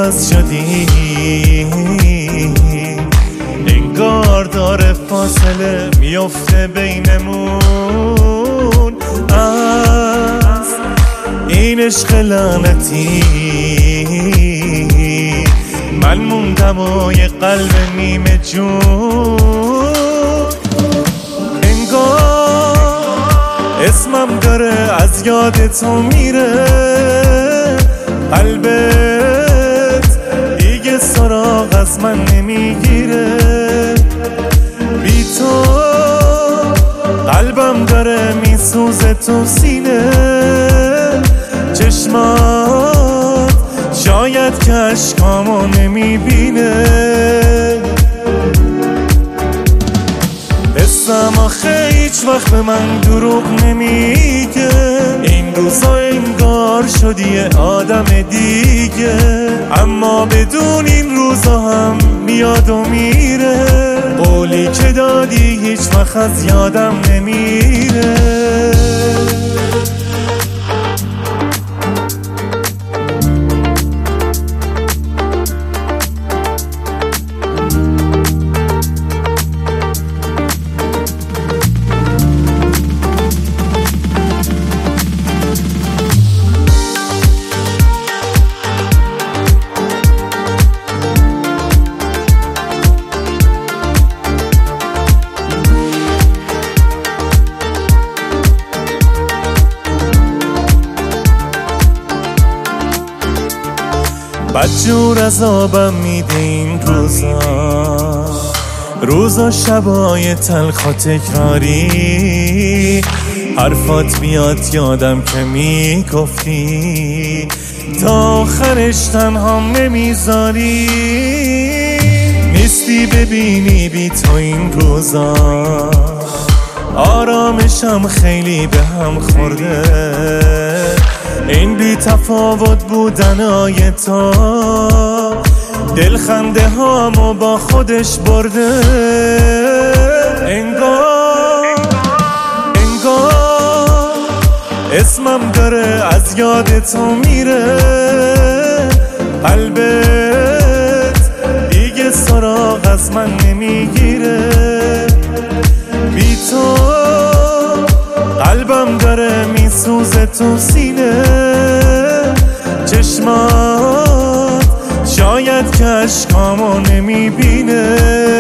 عوض شدی، انگار داره فاصله میفته بینمون از این عشق لعنتی. من موندم و یه قلب نیمه جون، انگار اسمم داره از یاد تو میره. قلبت دیگه سراغ از من نمیگیره، بی تو قلبم داره میسوزه تو سینه. چشمات شاید که اشکامو نمیبینه، حسم آخه هیچ وقت به من دروغ نمیگه. این روزا انگار شدی آدم دیگه، اما بدون این روزا هم میاد و میره. قولی که دادی هیچ وقت از یادم نمیره. بدجور عذابم میده این روزا شبای تلخ و تکراری. حرفات بیاد یادم که میگفتی تا آخرش تنهام نمیذاری. نیستی ببینی بی تو این روزا، آرامشم خیلی به هم خورده. این بی تفاوت بودنای تو دلخنده هامو با خودش برده. انگار اسمم داره از یاد تو میره. قلبت دیگه سراغ از من نمیگیره، بی تو قلبم داره میسوزه تو سینه. چشمات شاید که اشکامو نمیبینه،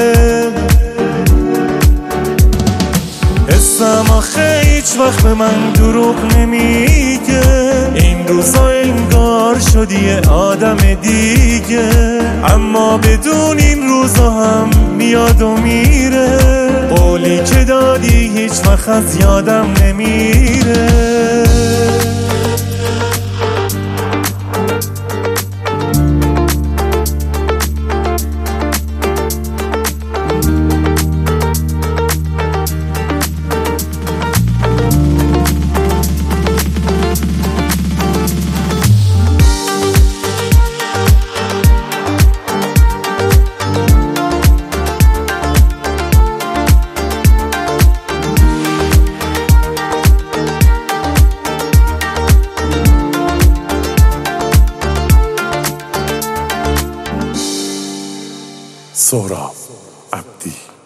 حسم آخه هیچ وقت به من دروغ نمیگه. این روزا انگار شدی آدم دیگه، اما بدون این روزا هم میاد و میره. قولی که دادی هیچ وقت از یادم نمیره. سهراب عبدی.